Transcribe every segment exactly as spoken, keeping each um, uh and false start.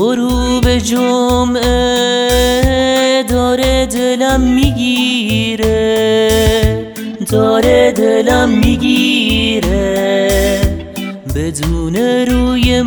غروب جمعه داره دلم میگیره، داره دلم میگیره، بدون روی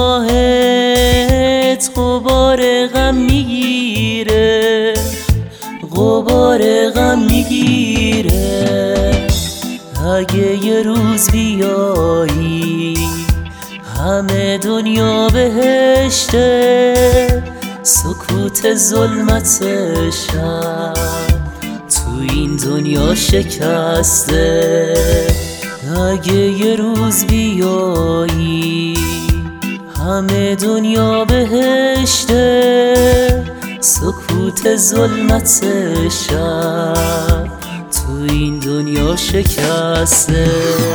ماهت غبار غم میگیره، غبار غم میگیره. اگه یه روز بیایی همه دنیا بهشته، سکوت ظلمت شب تو این دنیا شکسته. اگه یه روز بیایی همه دنیا بهشته، سکوت ظلمت شب تو این دنیا شکسته.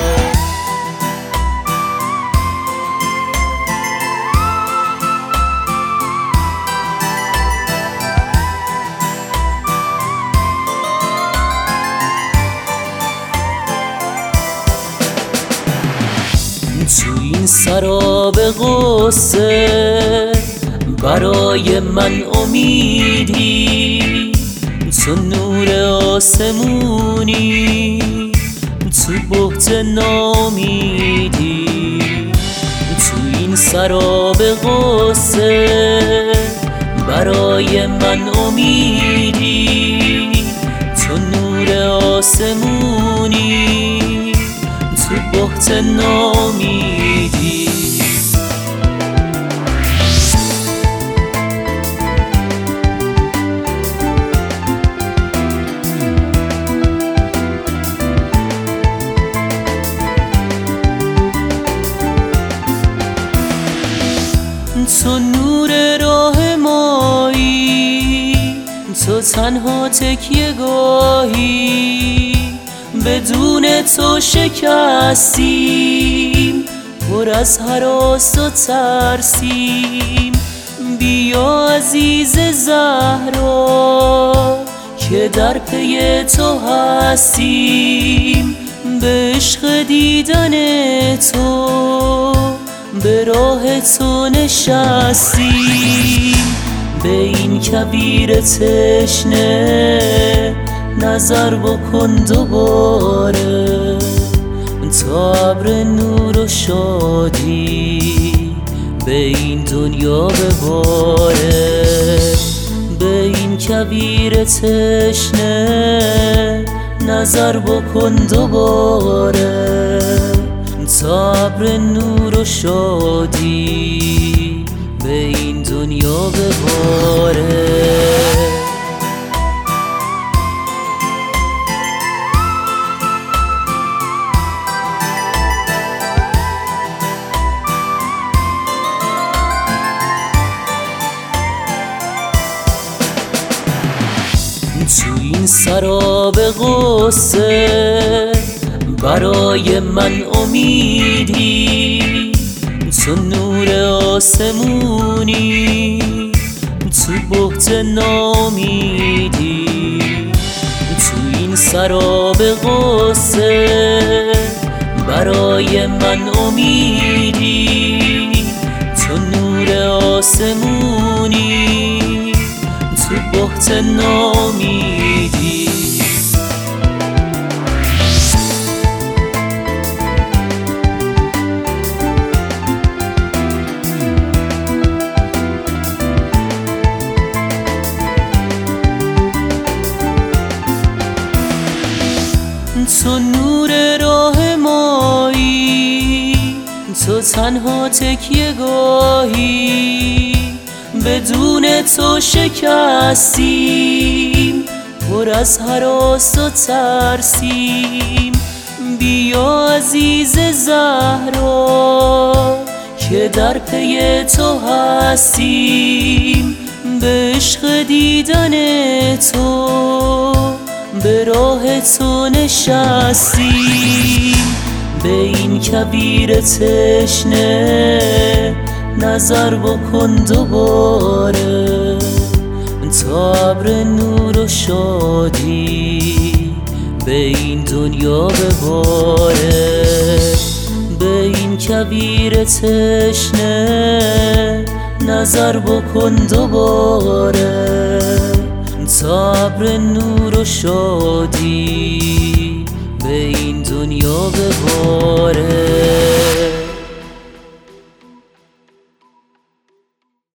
تو این سراب غصه برای من امیدی، تو نور آسمونی، تو بهت نامیدی. تو این سراب غصه برای من امیدی، تو نور آسمونی، تو بهت نامیدی. تو نور راه مایی، تو تنها تکیه گاهی، بدون تو شکستیم، پر از هراس و ترسیم. بیا عزیز زهرا که در پی تو هستیم، به عشق دیدن تو به راه تو نشستیم. به این کویر تشنه نظر بکن دوباره، تا ابر نور و شادی به این دنیا بباره. به این کویر تشنه نظر بکن دوباره، تا ابر نور و شادی به این دنیا بباره. تو این سراب غصه برای من امیدی، تو نور آسمونی، تو بهت نامیدی. تو این سراب غصه برای من امیدی، تو نور آسمونی، تو بهت نامیدی. تو نور راه مایی، تو تنها تکیه گاهی، بدون تو شکستیم، پر از هراس و ترسیم. بیا عزیز زهرا که در پی تو هستیم، به عشق دیدن تو به راه تو نشستیم. به این کویر تشنه نظر بکن دوباره، تا ابر نور و شادی به این دنیا بباره. به این کویر تشنه نظر بکن دوباره تا ابر نور و شادی به این دنیا بباره.